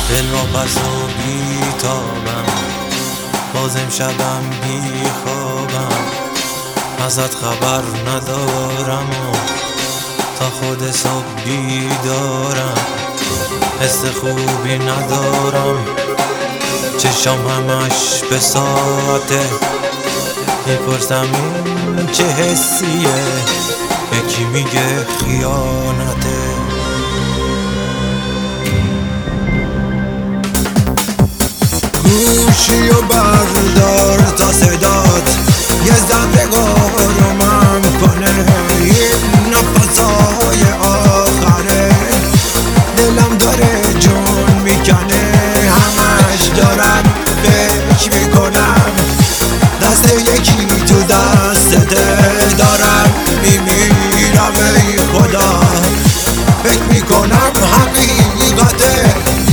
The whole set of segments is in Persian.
دل واپس و بیتابم، باز امشبم بی خوابم، ازت خبر ندارم و تا خود صبح بیدارم. حس خوبی ندارم، چشام همش به ساعته، میپرسم این چه حسیه، یکی میگه خیانته. گوشی و بردار تا صدات یه ذره آرومم کنه، این نفسای آخره دلم داره جون میکنه، همش دارم فکر میکنم دست یکی تو دستته، دارم میمیرم ای خدا، فکر میکنم حقیقته.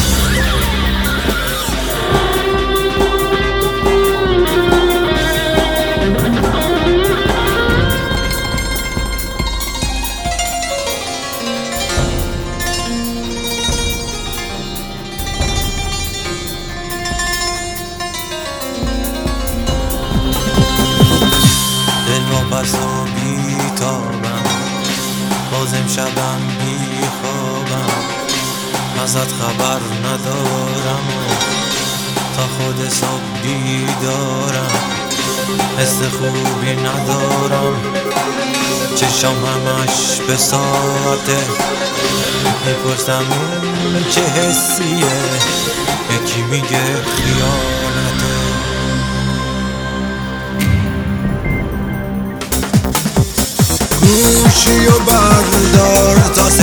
واپس و بیتابم، باز امشبم بی خوابم، ازت خبر ندارم و تا خود صبح بیدارم. حس خوبی ندارم، چشام همش به ساعته، میپرسم این چه حسیه، یکی میگه خیانته. گوشی و بردار تا